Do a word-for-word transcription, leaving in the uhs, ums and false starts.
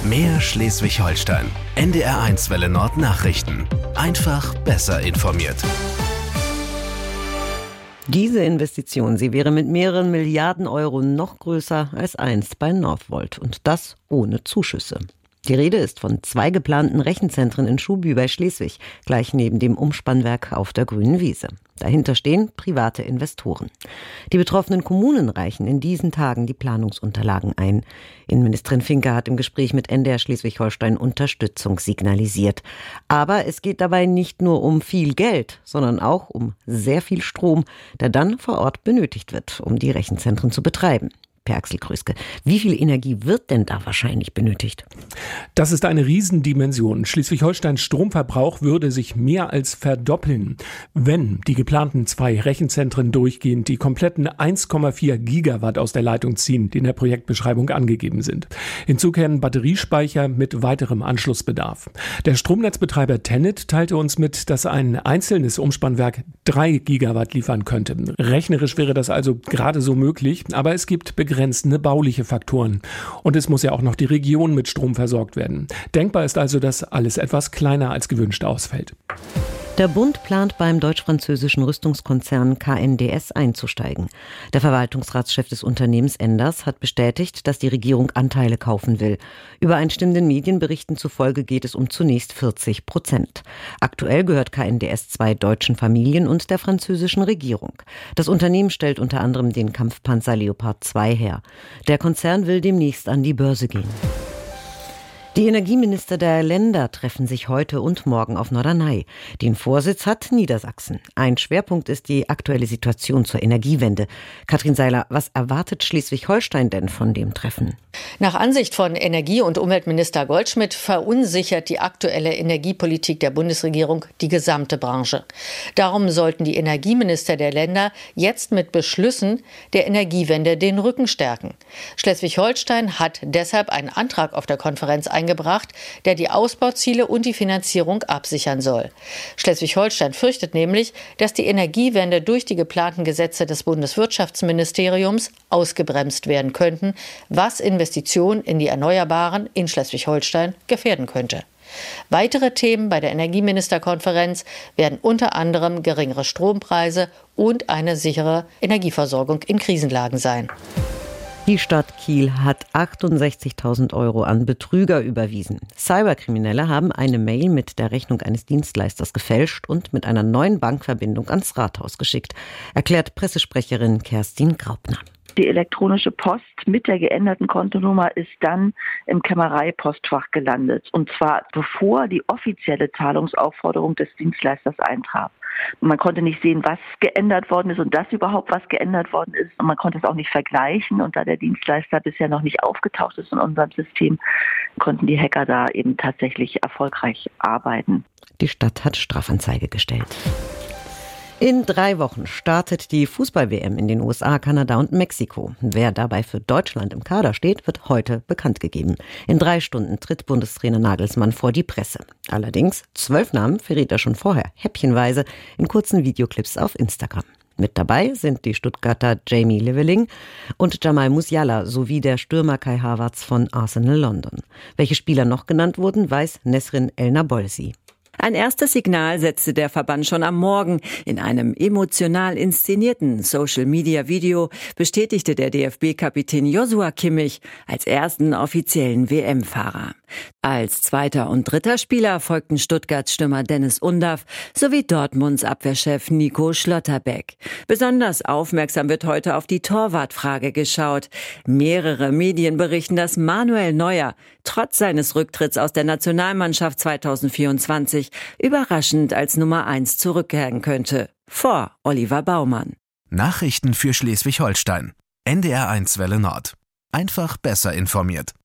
Mehr Schleswig-Holstein. N D R eins Welle Nord Nachrichten. Einfach besser informiert. Diese Investition, sie wäre mit mehreren Milliarden Euro noch größer als einst bei Northvolt. Und das ohne Zuschüsse. Die Rede ist von zwei geplanten Rechenzentren in Schuhbü bei Schleswig, gleich neben dem Umspannwerk auf der grünen Wiese. Dahinter stehen private Investoren. Die betroffenen Kommunen reichen in diesen Tagen die Planungsunterlagen ein. Innenministerin Finke hat im Gespräch mit N D R Schleswig-Holstein Unterstützung signalisiert. Aber es geht dabei nicht nur um viel Geld, sondern auch um sehr viel Strom, der dann vor Ort benötigt wird, um die Rechenzentren zu betreiben. Per Axel Kröske, wie viel Energie wird denn da wahrscheinlich benötigt? Das ist eine Riesendimension. Schleswig-Holsteins Stromverbrauch würde sich mehr als verdoppeln, wenn die geplanten zwei Rechenzentren durchgehend die kompletten eins Komma vier Gigawatt aus der Leitung ziehen, die in der Projektbeschreibung angegeben sind. Hinzu kämen Batteriespeicher mit weiterem Anschlussbedarf. Der Stromnetzbetreiber TenneT teilte uns mit, dass ein einzelnes Umspannwerk drei Gigawatt liefern könnte. Rechnerisch wäre das also gerade so möglich, aber es gibt begrenzte bauliche Faktoren. Und es muss ja auch noch die Region mit Strom versorgt werden. Denkbar ist also, dass alles etwas kleiner als gewünscht ausfällt. Der Bund plant beim deutsch-französischen Rüstungskonzern K N D S einzusteigen. Der Verwaltungsratschef des Unternehmens Enders hat bestätigt, dass die Regierung Anteile kaufen will. Übereinstimmenden Medienberichten zufolge geht es um zunächst vierzig Prozent. Aktuell gehört K N D S zwei deutschen Familien und der französischen Regierung. Das Unternehmen stellt unter anderem den Kampfpanzer Leopard zwei her. Der Konzern will demnächst an die Börse gehen. Die Energieminister der Länder treffen sich heute und morgen auf Norderney. Den Vorsitz hat Niedersachsen. Ein Schwerpunkt ist die aktuelle Situation zur Energiewende. Katrin Seiler, was erwartet Schleswig-Holstein denn von dem Treffen? Nach Ansicht von Energie- und Umweltminister Goldschmidt verunsichert die aktuelle Energiepolitik der Bundesregierung die gesamte Branche. Darum sollten die Energieminister der Länder jetzt mit Beschlüssen der Energiewende den Rücken stärken. Schleswig-Holstein hat deshalb einen Antrag auf der Konferenz eingebracht, der die Ausbauziele und die Finanzierung absichern soll. Schleswig-Holstein fürchtet nämlich, dass die Energiewende durch die geplanten Gesetze des Bundeswirtschaftsministeriums ausgebremst werden könnten, was Investitionen in die Erneuerbaren in Schleswig-Holstein gefährden könnte. Weitere Themen bei der Energieministerkonferenz werden unter anderem geringere Strompreise und eine sichere Energieversorgung in Krisenlagen sein. Die Stadt Kiel hat achtundsechzigtausend Euro an Betrüger überwiesen. Cyberkriminelle haben eine Mail mit der Rechnung eines Dienstleisters gefälscht und mit einer neuen Bankverbindung ans Rathaus geschickt, erklärt Pressesprecherin Kerstin Graupner. Die elektronische Post mit der geänderten Kontonummer ist dann im Kämmereipostfach gelandet. Und zwar bevor die offizielle Zahlungsaufforderung des Dienstleisters eintraf. Und man konnte nicht sehen, was geändert worden ist und dass überhaupt was geändert worden ist. Und man konnte es auch nicht vergleichen. Und da der Dienstleister bisher noch nicht aufgetaucht ist in unserem System, konnten die Hacker da eben tatsächlich erfolgreich arbeiten. Die Stadt hat Strafanzeige gestellt. In drei Wochen startet die Fußball-W M in den U S A, Kanada und Mexiko. Wer dabei für Deutschland im Kader steht, wird heute bekannt gegeben. In drei Stunden tritt Bundestrainer Nagelsmann vor die Presse. Allerdings, zwölf Namen verrät er schon vorher, häppchenweise, in kurzen Videoclips auf Instagram. Mit dabei sind die Stuttgarter Jamie Leveling und Jamal Musiala sowie der Stürmer Kai Havertz von Arsenal London. Welche Spieler noch genannt wurden, weiß Nesrin El-Nabolsi. Ein erstes Signal setzte der Verband schon am Morgen. In einem emotional inszenierten Social-Media-Video bestätigte der D F B-Kapitän Joshua Kimmich als ersten offiziellen W M-Fahrer. Als zweiter und dritter Spieler folgten Stuttgarts Stürmer Dennis Undaff sowie Dortmunds Abwehrchef Nico Schlotterbeck. Besonders aufmerksam wird heute auf die Torwartfrage geschaut. Mehrere Medien berichten, dass Manuel Neuer trotz seines Rücktritts aus der Nationalmannschaft zweitausendvierundzwanzig überraschend als Nummer eins zurückkehren könnte. Vor Oliver Baumann. Nachrichten für Schleswig-Holstein. N D R eins Welle Nord. Einfach besser informiert.